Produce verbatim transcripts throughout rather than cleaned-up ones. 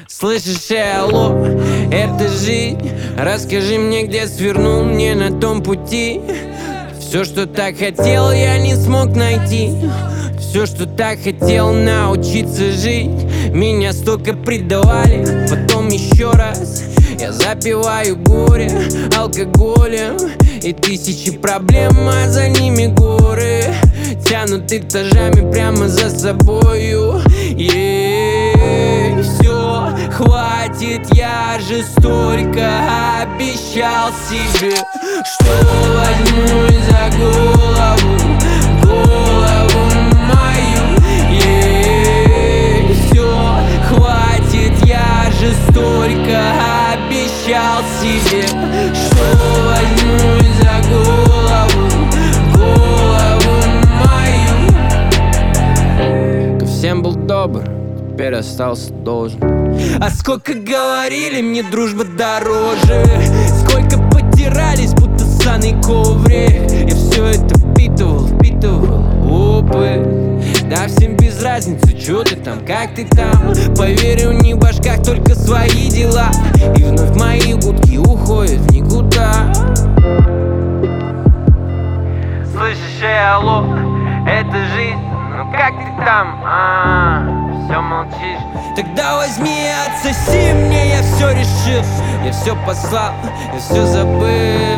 Слышишь, алло, это жизнь. Расскажи мне, где свернул мне на том пути. Все, что так хотел, я не смог найти. Все, что так хотел научиться жить. Меня столько предавали, потом еще раз. Я запиваю горе алкоголем. И тысячи проблем, а за ними горы тянут этажами прямо за собою. Ей, все, хватит, я же столько обещал себе, что возьмусь за голову, голову мою. Ей, все, хватит, я же столько обещал себе, что возьмусь за голову, голову мою. Ко всем был добр, теперь остался должен. А сколько говорили, мне дружба дороже. Сколько потирались, будто ссаный коврик. Я все это впитывал, впитывал опыт. Да всем без разницы, чё ты там, как ты там. Поверь, у них в башках только свои дела. И вновь мои гудки уходят в никуда. Слышишь, эй, алло, это жизнь. Ну как ты там, а, все молчишь. Тогда возьми и отсоси мне, я все решил. Я все послал, я все забыл.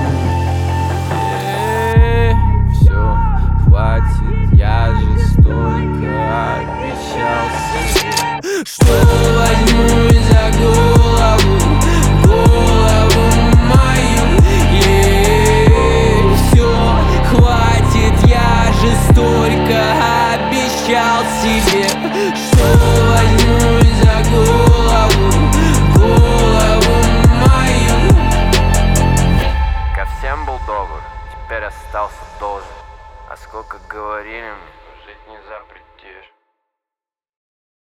Все, хватит, я же столько обещал себе, что возьмусь за голову, голову мою. Ей, все, хватит, я же столько обещал себе, что возьмусь за голову, голову мою. Ко всем был добр, теперь остался должен. А сколько говорили, жить не запретишь.